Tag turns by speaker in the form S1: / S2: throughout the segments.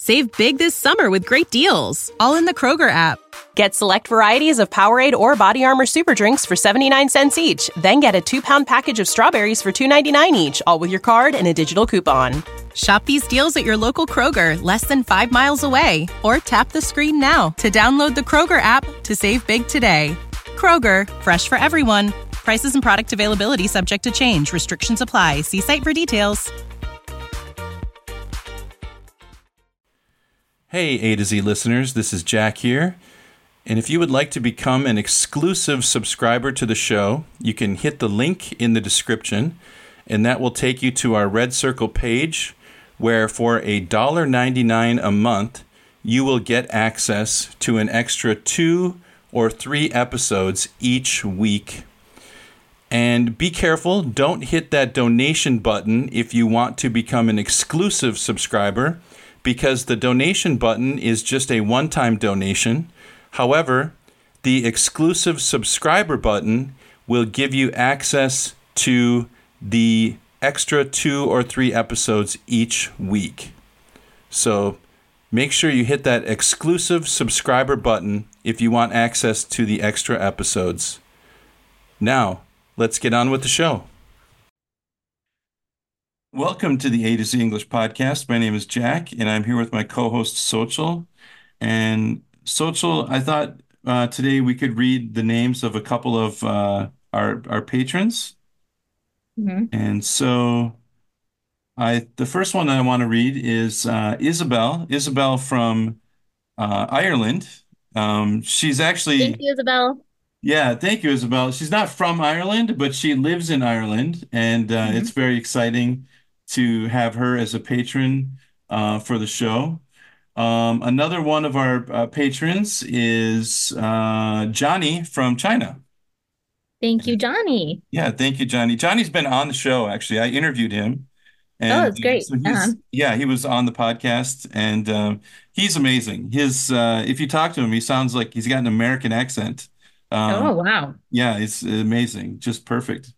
S1: Save big this summer with great deals, all in the Kroger app.
S2: Get select varieties of Powerade or Body Armor Super Drinks for 79 cents each. Then get a 2-pound package of strawberries for $2.99 each, all with your card and a digital coupon.
S1: Shop these deals at your local Kroger, less than 5 miles away. Or tap the screen now to download the Kroger app to save big today. Kroger, fresh for everyone. Prices and product availability subject to change. Restrictions apply. See site for details.
S3: Hey, A to Z listeners, this is Jack here. And if you would like to become an exclusive subscriber to the show, you can hit the link in the description, and that will take you to our Red Circle page, where for $1.99 a month, you will get access to an extra 2 or 3 episodes each week. And be careful, don't hit that donation button if you want to become an exclusive subscriber, because the donation button is just a one-time donation. However, the exclusive subscriber button will give you access to the extra 2 or 3 episodes each week. So make sure you hit that exclusive subscriber button if you want access to the extra episodes. Now, let's get on with the show. Welcome to the A to Z English podcast. My name is Jack, and I'm here with my co-host, Sochil. And Sochil, I thought today we could read the names of a couple of our patrons.
S4: Mm-hmm.
S3: And so the first one I want to read is Isabel. Isabel from Ireland. She's actually...
S4: Thank you, Isabel.
S3: Yeah, thank you, Isabel. She's not from Ireland, but she lives in Ireland, and it's very exciting to have her as a patron for the show. Another one of our patrons is Johnny from China.
S4: Thank you, Johnny.
S3: Yeah, thank you, Johnny. Johnny's been on the show, actually. I interviewed him. And
S4: it's great.
S3: So he was on the podcast, and he's amazing. If you talk to him, he sounds like he's got an American accent.
S4: Oh, wow.
S3: Yeah, it's amazing. Just perfect.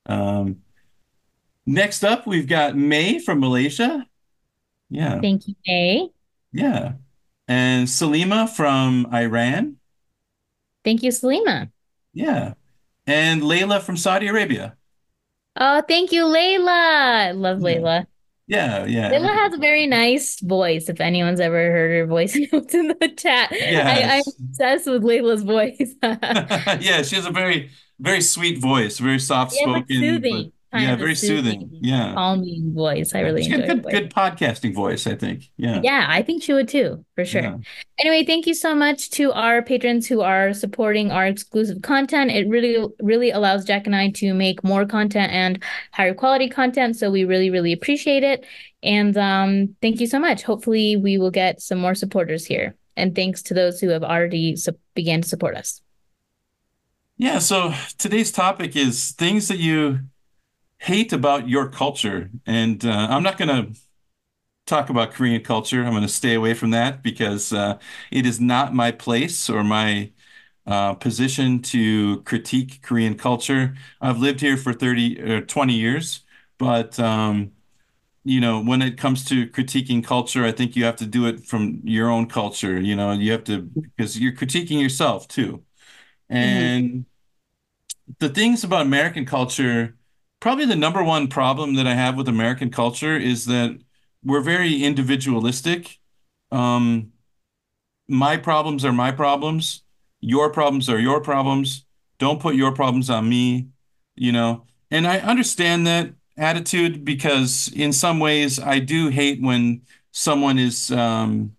S3: Next up, we've got May from Malaysia. Yeah.
S4: Thank you, May.
S3: Yeah. And Salima from Iran.
S4: Thank you, Salima.
S3: Yeah. And Layla from Saudi Arabia.
S4: Oh, thank you, Layla. I love Layla.
S3: Yeah, yeah.
S4: Layla has a very nice voice, if anyone's ever heard her voice notes in the chat. I'm obsessed with Layla's voice.
S3: Yeah, she has a very, very sweet voice, very soft-spoken.
S4: Yeah, soothing.
S3: Very soothing. Yeah.
S4: Calming voice. I really enjoy
S3: it. Good podcasting voice, I think. Yeah.
S4: Yeah, I think she would too, for sure. Yeah. Anyway, thank you so much to our patrons who are supporting our exclusive content. It really, really allows Jack and I to make more content and higher quality content. So we really, really appreciate it. And thank you so much. Hopefully we will get some more supporters here. And thanks to those who have already began to support us.
S3: Yeah, so today's topic is things that you hate about your culture. And I'm not going to talk about Korean culture. I'm going to stay away from that because it is not my place or my position to critique Korean culture. I've lived here for 20 years, but when it comes to critiquing culture, I think you have to do it from your own culture. You have to, because you're critiquing yourself too. And the things about American culture, probably the number one problem that I have with American culture is that we're very individualistic. My problems are my problems. Your problems are your problems. Don't put your problems on me, And I understand that attitude because in some ways I do hate when someone is in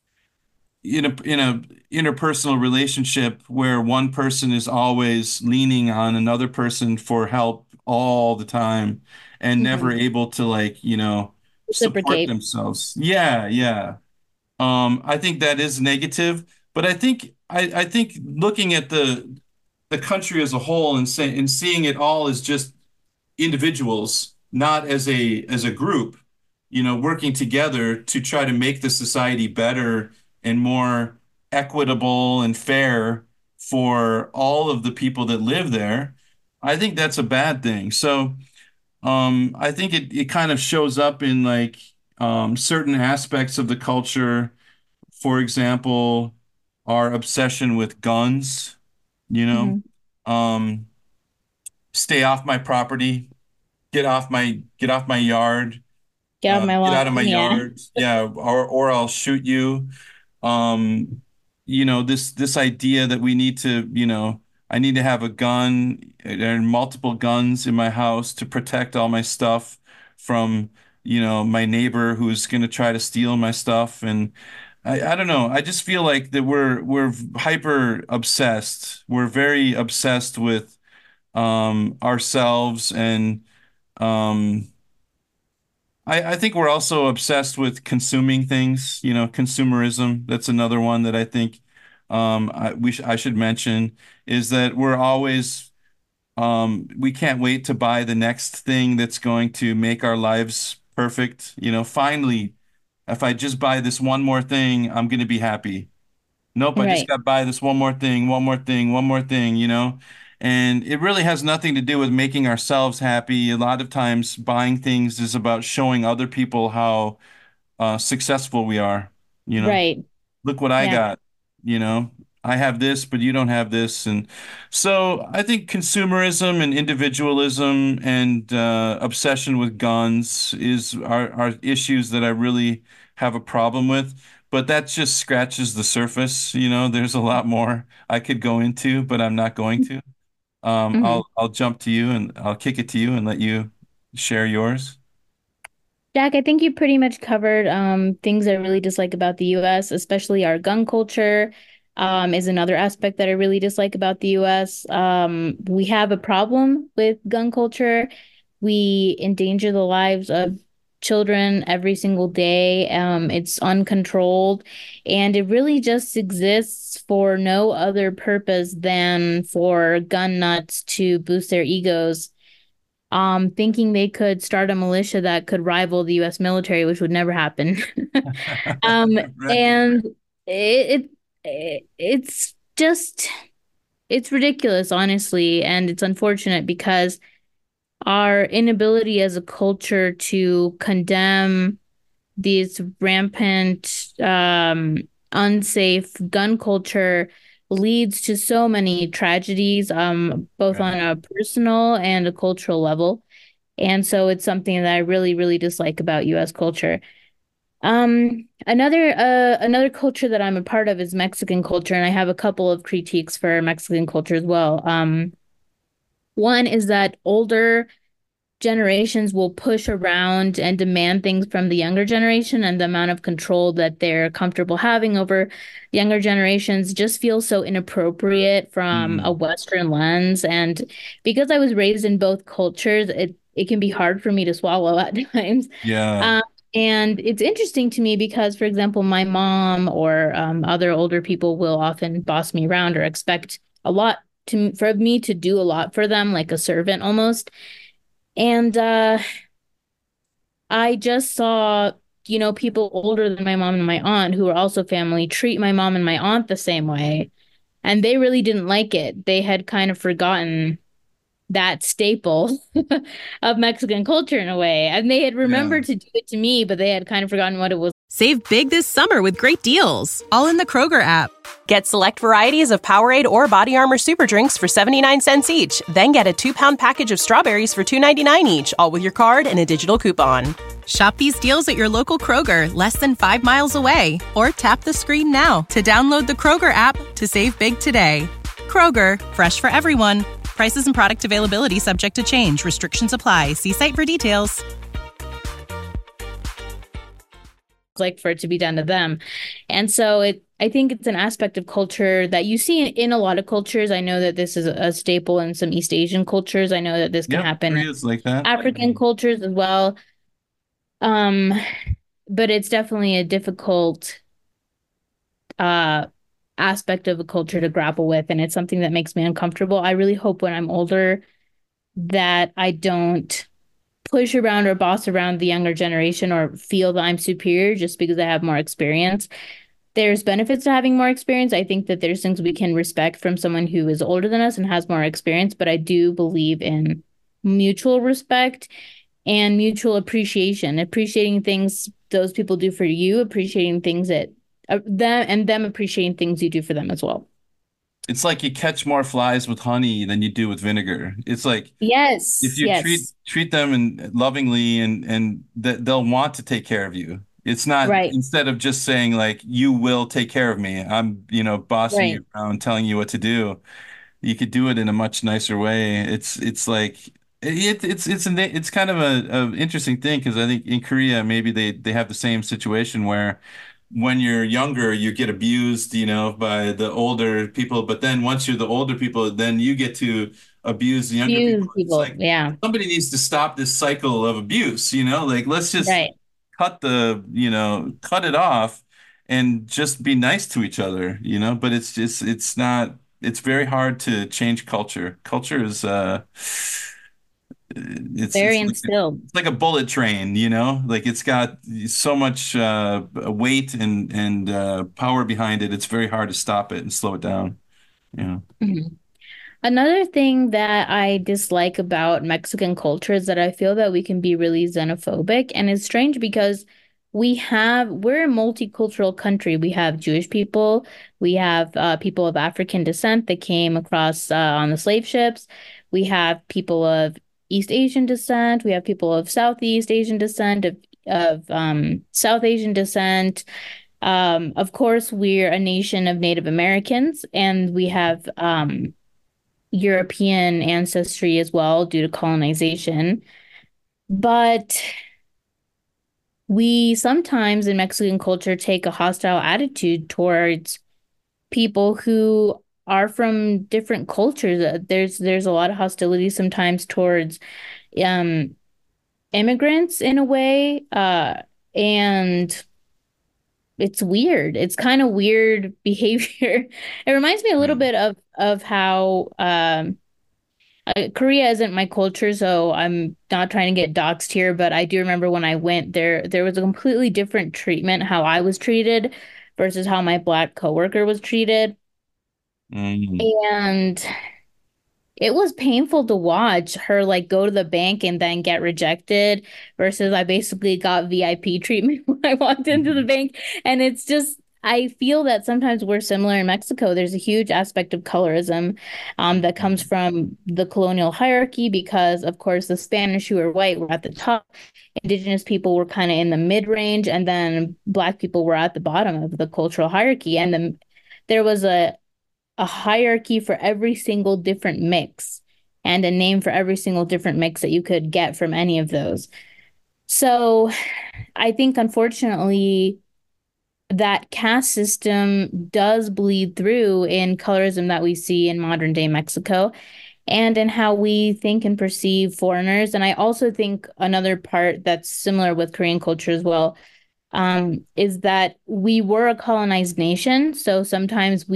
S3: a interpersonal relationship where one person is always leaning on another person for help all the time and never able to support themselves. Yeah. I think that is negative, but I think looking at the country as a whole and seeing it all as just individuals, not as a group, working together to try to make the society better and more equitable and fair for all of the people that live there, I think that's a bad thing. So I think it kind of shows up in certain aspects of the culture, for example, our obsession with guns, you know,
S4: Hmm.
S3: um, stay off my property, get off my yard,
S4: Get out of my
S3: get out of my
S4: lawn. Yeah.
S3: yard, yeah, or I'll shoot you. Um, this idea that we need to, I need to have a gun and multiple guns in my house to protect all my stuff from, my neighbor who's going to try to steal my stuff. And I don't know. I just feel like that we're hyper obsessed. We're very obsessed with ourselves and um I think we're also obsessed with consuming things, consumerism. That's another one that I think I should mention is that we're always we can't wait to buy the next thing that's going to make our lives perfect. Finally, if I just buy this one more thing, I'm going to be happy. Nope, I just
S4: Right.
S3: got to buy this one more thing, one more thing, one more thing, And it really has nothing to do with making ourselves happy. A lot of times, buying things is about showing other people how successful we are. You know,
S4: Right.
S3: look what I
S4: Yeah.
S3: got. You know, I have this, but you don't have this. And so I think consumerism and individualism and obsession with guns are issues that I really have a problem with. But that just scratches the surface. There's a lot more I could go into, but I'm not going to.
S4: Hmm.
S3: I'll jump to you and I'll kick it to you and let you share yours.
S4: Jack, I think you pretty much covered things I really dislike about the US, especially our gun culture, is another aspect that I really dislike about the US. We have a problem with gun culture. We endanger the lives of children every single day. It's uncontrolled, and it really just exists for no other purpose than for gun nuts to boost their egos, thinking they could start a militia that could rival the US military, which would never happen. Um,
S3: Right.
S4: and it's just it's ridiculous, honestly, and it's unfortunate because our inability as a culture to condemn these rampant, unsafe gun culture leads to so many tragedies, both on
S3: Right.
S4: a personal and a cultural level. And so it's something that I really, really dislike about US culture. Another culture that I'm a part of is Mexican culture, and I have a couple of critiques for Mexican culture as well. One is that older generations will push around and demand things from the younger generation, and the amount of control that they're comfortable having over younger generations just feels so inappropriate from a
S3: Mm.
S4: Western lens. And because I was raised in both cultures, it can be hard for me to swallow at times.
S3: Yeah.
S4: Um, and it's interesting to me because, for example, my mom or other older people will often boss me around or expect a lot for me to do a lot for them, like a servant almost. And I just saw, people older than my mom and my aunt who are also family treat my mom and my aunt the same way. And they really didn't like it. They had kind of forgotten that staple of Mexican culture in a way. And they had
S3: Yeah.
S4: remembered to do it to me, but they had kind of forgotten what it was.
S1: Save big this summer with great deals, all in the Kroger app.
S2: Get select varieties of Powerade or Body Armor Super Drinks for 79 cents each. Then get a 2-pound package of strawberries for $2.99 each, all with your card and a digital coupon.
S1: Shop these deals at your local Kroger, less than 5 miles away. Or tap the screen now to download the Kroger app to save big today. Kroger, fresh for everyone. Prices and product availability subject to change. Restrictions apply. See site for details.
S4: Like for it to be done to them. And so I think it's an aspect of culture that you see in a lot of cultures. I know that this is a staple in some East Asian cultures. I know that this can
S3: Yep.
S4: happen in
S3: Areas like that.
S4: African cultures as well. Um, but it's definitely a difficult uh aspect of a culture to grapple with, and it's something that makes me uncomfortable. I really hope when I'm older that I don't push around or boss around the younger generation or feel that I'm superior just because I have more experience. There's benefits to having more experience. I think that there's things we can respect from someone who is older than us and has more experience, but I do believe in mutual respect and mutual appreciation, appreciating things those people do for you, appreciating things that them appreciating things you do for them as well.
S3: It's like you catch more flies with honey than you do with vinegar. It's like if
S4: Yes,
S3: you
S4: yes,
S3: treat them and lovingly and that they'll want to take care of you. It's not
S4: right,
S3: instead of just saying like you will take care of me. I'm, bossing
S4: right.
S3: you around, telling you what to do. You could do it in a much nicer way. It's like it's kind of a interesting thing because I think in Korea maybe they have the same situation where when you're younger you get abused, by the older people, but then once you're the older people, then you get to abuse the younger people.
S4: Few
S3: It's
S4: people,
S3: like
S4: yeah,
S3: somebody needs to stop this cycle of abuse, like let's just
S4: right.
S3: cut it off and just be nice to each other, but it's not, it's very hard to change culture. Culture is
S4: Very instilled.
S3: it's like a bullet train, like it's got so much weight and power behind it. It's very hard to stop it and slow it down. Yeah.
S4: Mhm. Another thing that I dislike about Mexican culture is that I feel that we can be really xenophobic. And it's strange because we're a multicultural country. We have Jewish people, we have people of African descent that came across on the slave ships. We have people of East Asian descent. We have people of Southeast Asian descent, of South Asian descent. Of course, we're a nation of Native Americans, and we have European ancestry as well due to colonization. But we sometimes in Mexican culture take a hostile attitude towards people who are from different cultures. There's a lot of hostility sometimes towards um immigrants in a way. And it's weird. It's kind of weird behavior. It reminds me a little bit of how Korea isn't my culture, so I'm not trying to get doxxed here, but I do remember when I went there, there was a completely different treatment how I was treated versus how my black coworker was treated.
S3: Mm.
S4: And it was painful to watch her like go to the bank and then get rejected versus I basically got VIP treatment when I walked into the bank. And it's just, I feel that sometimes we're similar in Mexico. There's a huge aspect of colorism that comes from the colonial hierarchy because, of course, the Spanish who are white were at the top, indigenous people were kind of in the mid-range, and then black people were at the bottom of the cultural hierarchy. And then there was a hierarchy for every single different mix and a name for every single different mix that you could get from any of those. So I think unfortunately that caste system does bleed through in colorism that we see in modern day Mexico and in how we think and perceive foreigners. And I also think another part that's similar with Korean culture as well, is that we were a colonized nation. So sometimes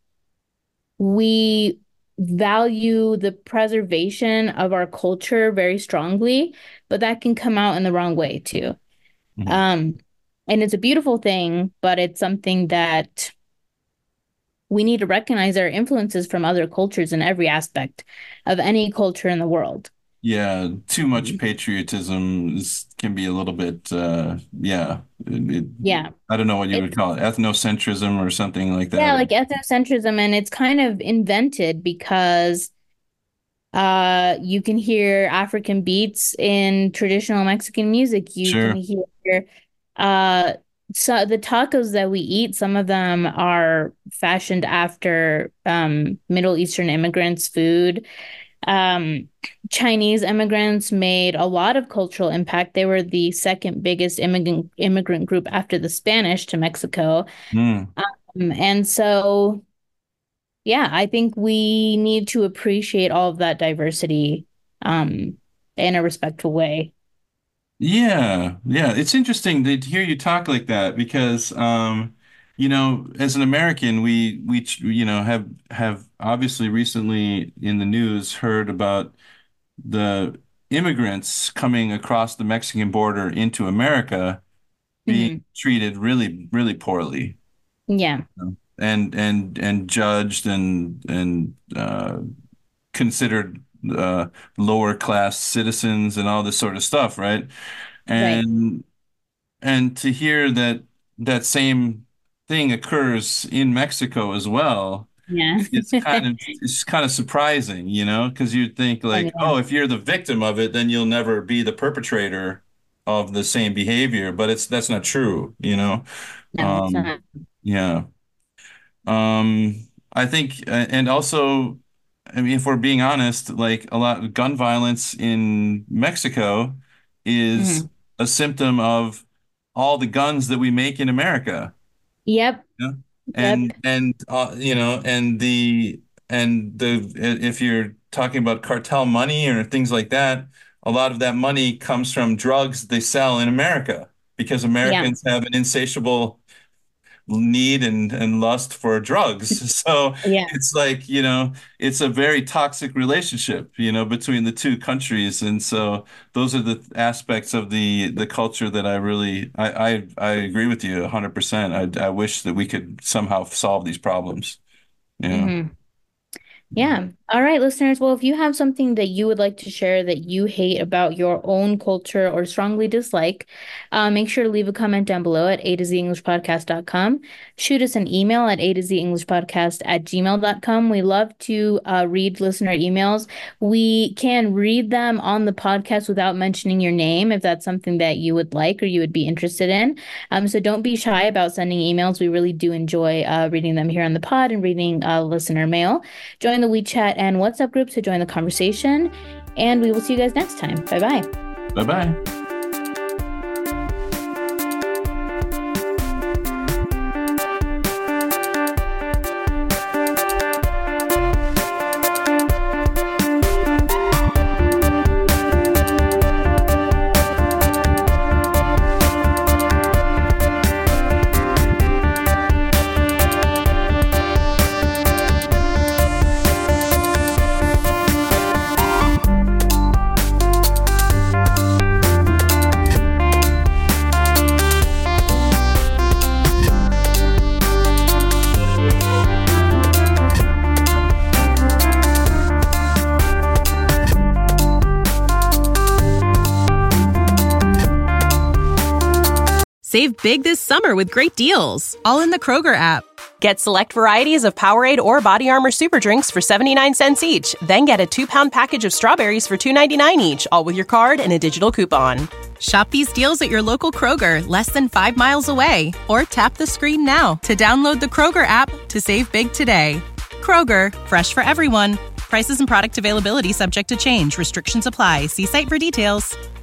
S4: we value the preservation of our culture very strongly, but that can come out in the wrong way too.
S3: Mhm.
S4: Um, and it's a beautiful thing, but it's something that we need to recognize our influences from other cultures in every aspect of any culture in the world.
S3: Yeah, too much patriotism can be a little bit, yeah.
S4: Yeah.
S3: I don't know what you would
S4: It's
S3: call it, ethnocentrism or something like
S4: yeah,
S3: that.
S4: like ethnocentrism, and it's kind of invented because you can hear African beats in traditional Mexican music. You can
S3: Sure.
S4: hear uh so the tacos that we eat, some of them are fashioned after Middle Eastern immigrants' food. Um Chinese immigrants made a lot of cultural impact. They were the second biggest immigrant group after the Spanish to Mexico.
S3: Mm.
S4: And so yeah, I think we need to appreciate all of that diversity in a respectful way.
S3: Yeah, yeah. It's interesting to hear you talk like that because, as an American, have obviously recently in the news heard about the immigrants coming across the Mexican border into America being
S4: Hmm.
S3: treated really, really poorly,
S4: Yeah,
S3: and judged and considered lower class citizens and all this sort of stuff, right?
S4: right.
S3: And and to hear that that same thing occurs in Mexico as well,
S4: Yeah.
S3: it's kind of surprising, because you'd think
S4: Oh,
S3: like,
S4: yeah.
S3: oh, if you're the victim of it, then you'll never be the perpetrator of the same behavior, but that's not true,
S4: No, it's
S3: Um,
S4: not.
S3: yeah. I think, and also, I mean, if we're being honest, like a lot of gun violence in Mexico is
S4: Mhm.
S3: a symptom of all the guns that we make in America.
S4: Yep.
S3: Yeah.
S4: Yep.
S3: And if you're talking about cartel money or things like that, a lot of that money comes from drugs they sell in America because
S4: Yeah.
S3: Americans have an insatiable need and lust for drugs. So
S4: Yeah.
S3: it's like, it's a very toxic relationship, between the two countries. And so those are the aspects of the culture that I agree with you 100%. I wish that we could somehow solve these problems. Yeah.
S4: Hmm. Yeah. All right, listeners. Well, if you have something that you would like to share that you hate about your own culture or strongly dislike, make sure to leave a comment down below at a to z englishpodcast.com. Shoot us an email at a to z englishpodcast@gmail.com. We love to read listener emails. We can read them on the podcast without mentioning your name if that's something that you would like or you would be interested in. So don't be shy about sending emails. We really do enjoy reading them here on the pod and reading listener mail. Join the WeChat and WhatsApp groups to join the conversation. And we will see you guys next time. Bye bye.
S3: Bye bye.
S1: Save big this summer with great deals, all in the Kroger app.
S2: Get select varieties of Powerade or Body Armor Super Drinks for 79 cents each. Then get a 2-pound package of strawberries for $2.99 each, all with your card and a digital coupon.
S1: Shop these deals at your local Kroger, less than 5 miles away. Or tap the screen now to download the Kroger app to save big today. Kroger, fresh for everyone. Prices and product availability subject to change. Restrictions apply. See site for details.